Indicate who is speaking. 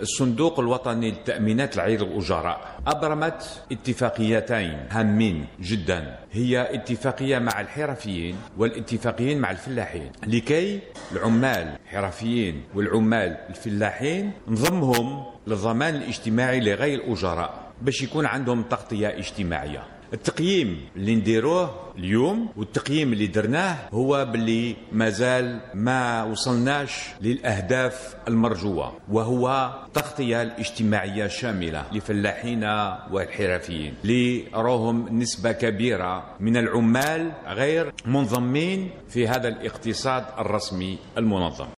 Speaker 1: الصندوق الوطني للتأمينات العير الأجراء أبرمت اتفاقيتين هامين جدا، هي اتفاقية مع الحرفيين والاتفاقيين مع الفلاحين، لكي العمال الحرفيين والعمال الفلاحين نضمهم للضمان الاجتماعي لغير الأجراء باش يكون عندهم تغطية اجتماعية. التقييم اللي نديروه اليوم والتقييم اللي درناه هو باللي مازال ما وصلناش للأهداف المرجوة، وهو التغطية الاجتماعية شاملة لفلاحينا والحرفيين اللي راهم نسبة كبيرة من العمال غير منضمين في هذا الاقتصاد الرسمي المنظم.